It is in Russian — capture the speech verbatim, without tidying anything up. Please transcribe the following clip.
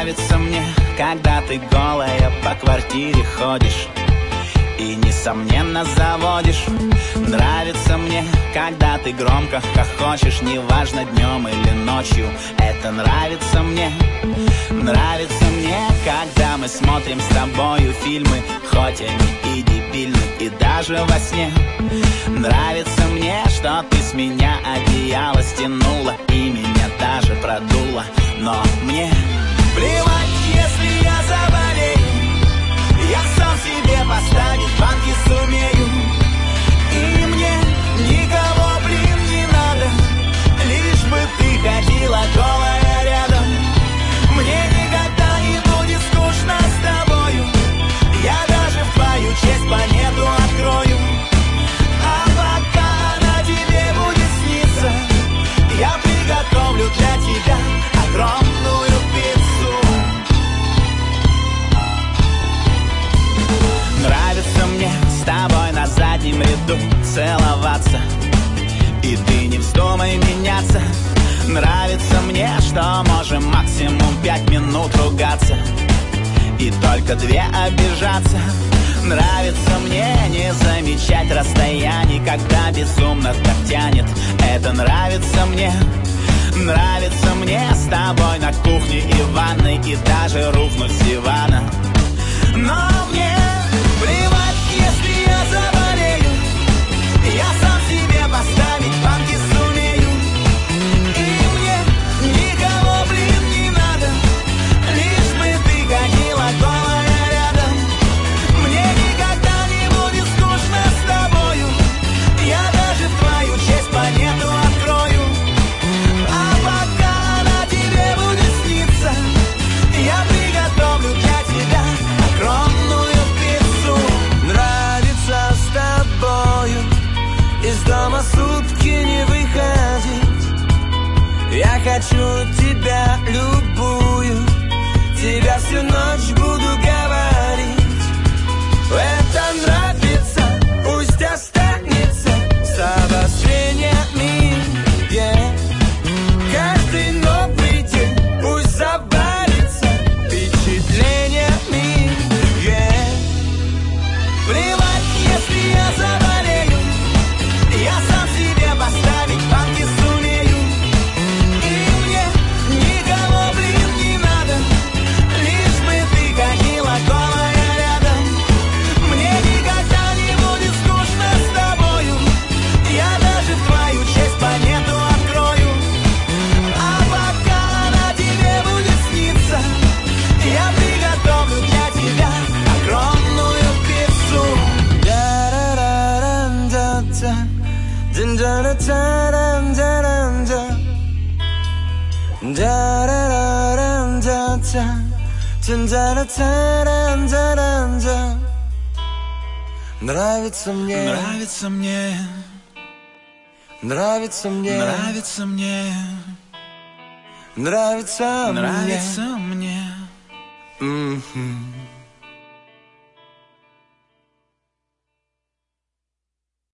Нравится мне, когда ты голая по квартире ходишь и, несомненно, заводишь. Нравится мне, когда ты громко хохочешь, неважно, днем или ночью. Это нравится мне. Нравится мне, когда мы смотрим с тобою фильмы, хоть они и дебильны, и даже во сне. Нравится мне, что ты с меня одеяло стянула и меня даже продула. Но мне плевать, если я заболею, я сам себе поставить банки сумею. И мне никого, блин, не надо, лишь бы ты ходила голая рядом. Мне никогда не будет скучно с тобою, я даже в твою честь планету открою. А пока она тебе будет сниться, я приготовлю для тебя огромную пиццу. Нравится мне с тобой на заднем ряду целоваться, и ты не вздумай меняться. Нравится мне, что можем максимум пять минут ругаться и только две обижаться. Нравится мне не замечать расстояний, когда безумно так тянет. Это нравится мне. Нравится мне с тобой на кухне и ванной, и даже рухнуть с дивана. Но мне плевать, если я заболею, я сам себе поставить банки сумею. И мне никого, блин, не надо, лишь бы ты ходила голая рядом. Мне никогда не будет скучно с тобою, я даже в твою честь планету открою. А пока она тебе будет сниться, я приготовлю для тебя огромную пиццу. Нравится с тобою из дома сутки не выходить. Я хочу тебя любую, тебя всю ночь буду говорить. Это нравится, пусть останется с обострениями, yeah. Каждый новый день пусть забавится впечатлениями, yeah. Плевать, если я заболею, я сам себе поставить банки сумею. И мне никого, блин, не надо, лишь бы ты ходила голая рядом. Мне никогда не будет скучно с тобою, я даже в твою честь планету открою. А пока она тебе будет сниться, я приготовлю для тебя огромную пиццу. Да-да-да-да-да, да-да-да-да-да-да, да-да-да-да-да, да-да-да-да-да-да. Нравится мне, нравится мне, нравится мне, нравится мне, нравится мне, нравится мне. Mm-hmm.